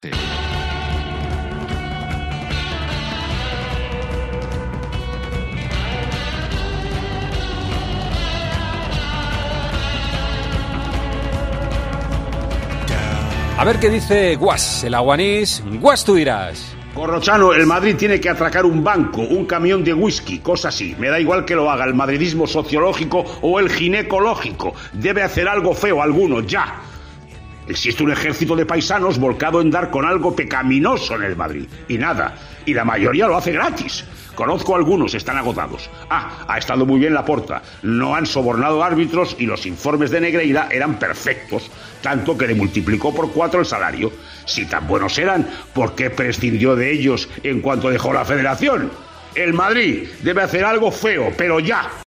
Sí. A ver qué dice Guas, el aguanís. Guas, tú dirás. Corrochano, el Madrid tiene que atracar un banco, un camión de whisky, cosas así. Me da igual que lo haga el madridismo sociológico o el ginecológico. Debe hacer algo feo alguno, ya. Existe un ejército de paisanos volcado en dar con algo pecaminoso en el Madrid. Y nada. Y la mayoría lo hace gratis. Conozco algunos, están agotados. Ha estado muy bien Laporta. No han sobornado árbitros y los informes de Negreira eran perfectos. Tanto que le multiplicó por 4 el salario. Si tan buenos eran, ¿por qué prescindió de ellos en cuanto dejó la federación? El Madrid debe hacer algo feo, pero ya.